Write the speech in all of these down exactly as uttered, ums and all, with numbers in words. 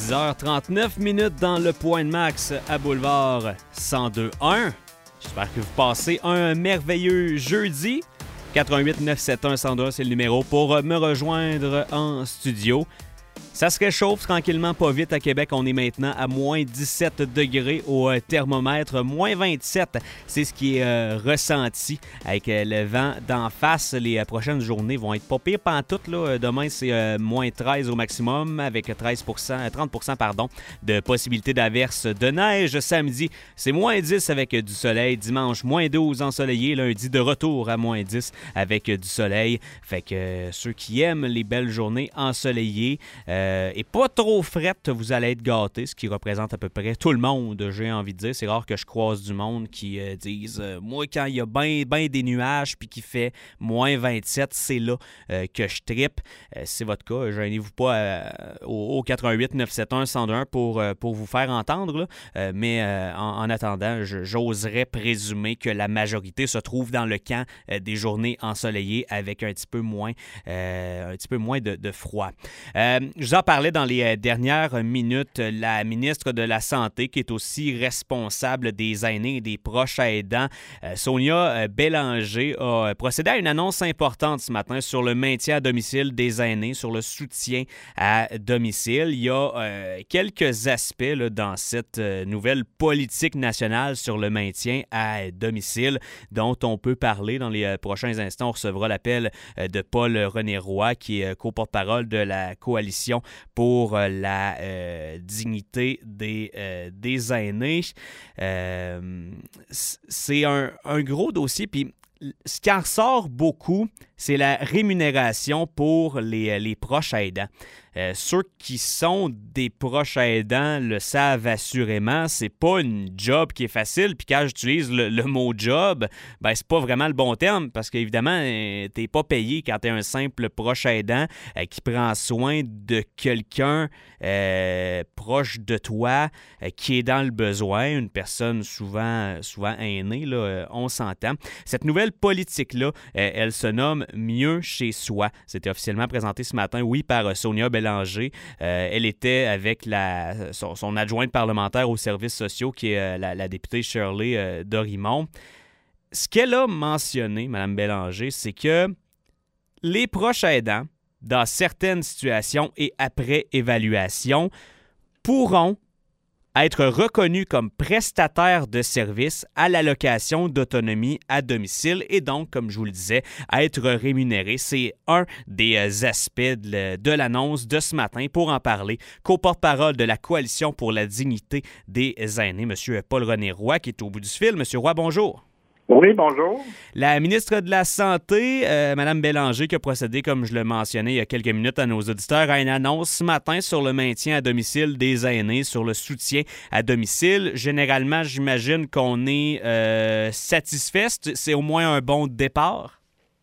dix heures trente-neuf minutes dans le Point de Max à Boulevard cent deux un. J'espère que vous passez un merveilleux jeudi. quatre un huit neuf sept un cent deux un, c'est le numéro pour me rejoindre en studio. Ça se réchauffe tranquillement pas vite à Québec. On est maintenant à moins dix-sept degrés au thermomètre. moins vingt-sept, c'est ce qui est euh, ressenti avec euh, le vent d'en face. Les euh, prochaines journées vont être pas pires pantoute, là. Demain, c'est euh, moins treize au maximum avec treize pour cent, trente pour cent pardon, de possibilité d'averse de neige. Samedi, c'est moins dix avec du soleil. Dimanche, moins douze ensoleillé. Lundi, de retour à moins dix avec du soleil. Fait que euh, ceux qui aiment les belles journées ensoleillées, Euh, et pas trop frette, vous allez être gâtés, ce qui représente à peu près tout le monde, j'ai envie de dire. C'est rare que je croise du monde qui euh, disent euh, « Moi, quand il y a bien ben des nuages puis qu'il fait moins vingt-sept, c'est là euh, que je trippe. Euh, » Si c'est votre cas, gênez-vous pas euh, au, au quatre un huit neuf sept un cent deux un pour, euh, pour vous faire entendre. Là. Euh, mais euh, en, en attendant, je, j'oserais présumer que la majorité se trouve dans le camp euh, des journées ensoleillées avec un petit peu moins, euh, un petit peu moins de, de froid. Euh, je vous en parlais dans les dernières minutes, la ministre de la Santé, qui est aussi responsable des aînés et des proches aidants, euh, Sonia Bélanger, a procédé à une annonce importante ce matin sur le maintien à domicile des aînés, sur le soutien à domicile. Il y a euh, quelques aspects là, dans cette euh, nouvelle politique nationale sur le maintien à domicile dont on peut parler dans les euh, prochains instants. On recevra l'appel euh, de Paul-René Roy, qui est euh, co-porte-parole de la coalition pour euh, la euh, dignité des, euh, des aînés. Euh, c'est un, un gros dossier, puis ce qui en ressort beaucoup, c'est la rémunération pour les, les proches aidants. Euh, ceux qui sont des proches aidants le savent assurément, c'est pas une job qui est facile. Puis quand j'utilise le, le mot job, ben c'est pas vraiment le bon terme parce qu'évidemment, euh, t'es pas payé quand t'es un simple proche aidant euh, qui prend soin de quelqu'un euh, proche de toi euh, qui est dans le besoin, une personne souvent, souvent aînée, là, euh, on s'entend. Cette nouvelle politique-là, euh, elle se nomme Mieux chez soi. C'était officiellement présenté ce matin, oui, par euh, Sonia Bélanger. Euh, elle était avec la, son, son adjointe parlementaire aux services sociaux, qui est euh, la, la députée Shirley euh, Dorimont. Ce qu'elle a mentionné, Mme Bélanger, c'est que les proches aidants, dans certaines situations et après évaluation, pourront être reconnus comme prestataires de services à l'allocation d'autonomie à domicile et donc, comme je vous le disais, être rémunérés. C'est un des aspects de, de l'annonce de ce matin. Pour en parler, co-porte-parole de la Coalition pour la dignité des aînés, M. Paul-René Roy, qui est au bout du fil. M. Roy, bonjour. Oui, bonjour. La ministre de la Santé, euh, Mme Bélanger, qui a procédé, comme je le mentionnais il y a quelques minutes à nos auditeurs, à une annonce ce matin sur le maintien à domicile des aînés, sur le soutien à domicile. Généralement, j'imagine qu'on est euh, satisfait. C'est au moins un bon départ?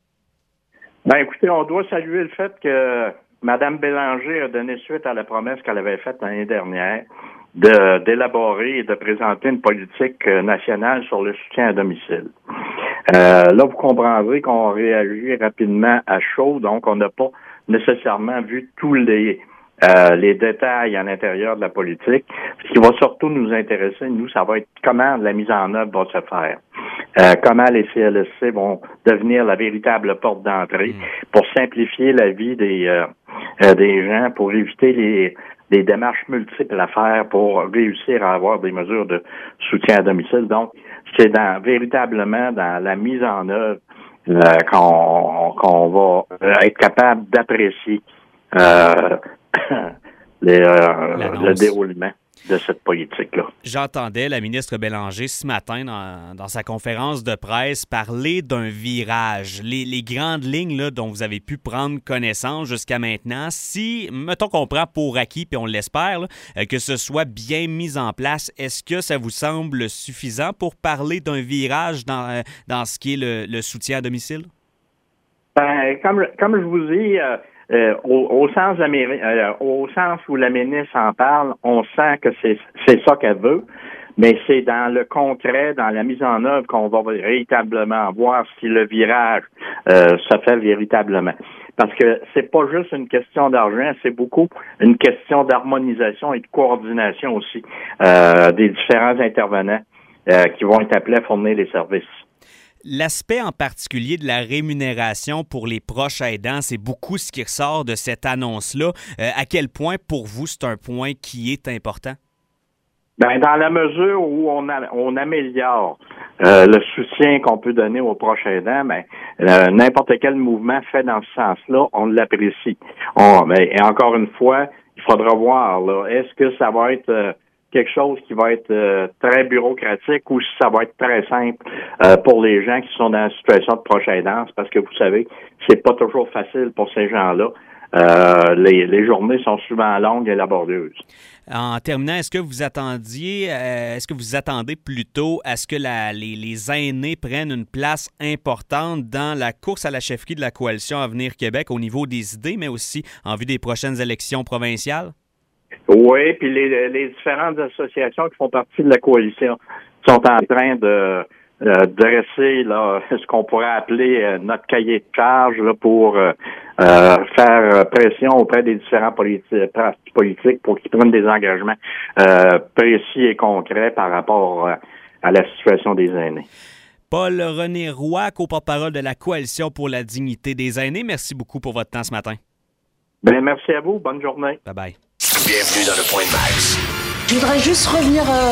Ben, écoutez, on doit saluer le fait que Mme Bélanger a donné suite à la promesse qu'elle avait faite l'année dernière de, d'élaborer et de présenter une politique nationale sur le soutien à domicile. Euh, là, vous comprendrez qu'on réagit rapidement à chaud, donc on n'a pas nécessairement vu tous les euh, les détails à l'intérieur de la politique. Ce qui va surtout nous intéresser, nous, ça va être comment la mise en œuvre va se faire. Euh, comment les C L S C vont devenir la véritable porte d'entrée pour simplifier la vie des euh, euh, des gens, pour éviter les des démarches multiples à faire pour réussir à avoir des mesures de soutien à domicile. Donc, c'est dans véritablement dans la mise en œuvre euh, qu'on qu'on va être capable d'apprécier euh, les, euh, le déroulement de cette politique-là. J'entendais la ministre Bélanger ce matin dans, dans sa conférence de presse parler d'un virage. Les, les grandes lignes là, dont vous avez pu prendre connaissance jusqu'à maintenant, si, mettons qu'on prend pour acquis, puis on l'espère, là, que ce soit bien mis en place, est-ce que ça vous semble suffisant pour parler d'un virage dans, dans ce qui est le, le soutien à domicile? Ben, comme, comme je vous dis... Euh, Euh, au, au sens améri- euh, au sens où la ministre en parle, on sent que c'est c'est ça qu'elle veut, mais c'est dans le concret, dans la mise en œuvre qu'on va véritablement voir si le virage euh, se fait véritablement. parce que c'est pas juste une question d'argent, c'est beaucoup une question d'harmonisation et de coordination aussi euh, des différents intervenants euh, qui vont être appelés à fournir les services. L'aspect en particulier de la rémunération pour les proches aidants, c'est beaucoup ce qui ressort de cette annonce-là. Euh, à quel point, pour vous, c'est un point qui est important? Ben, dans la mesure où on, a, on améliore euh, le soutien qu'on peut donner aux proches aidants, ben, euh, n'importe quel mouvement fait dans ce sens-là, on l'apprécie. On, ben, et encore une fois, il faudra voir, là, est-ce que ça va être euh, quelque chose qui va être euh, très bureaucratique ou si ça va être très simple euh, pour les gens qui sont dans la situation de proche aidance, parce que vous savez, c'est pas toujours facile pour ces gens-là. Euh, les, les journées sont souvent longues et laborieuses. En terminant, est-ce que vous attendiez, euh, est-ce que vous attendez plutôt à ce que la, les, les aînés prennent une place importante dans la course à la chefferie de la Coalition Avenir Québec au niveau des idées, mais aussi en vue des prochaines élections provinciales? Oui, puis les, les différentes associations qui font partie de la coalition sont en train de euh, dresser là, ce qu'on pourrait appeler euh, notre cahier de charge là, pour euh, euh, faire pression auprès des différents politi- partis politiques pour qu'ils prennent des engagements euh, précis et concrets par rapport euh, à la situation des aînés. Paul-René Roy, co-porte-parole de la Coalition pour la dignité des aînés. Merci beaucoup pour votre temps ce matin. Bien, merci à vous. Bonne journée. Bye-bye. Bienvenue dans le Point Max. Je voudrais juste revenir... Euh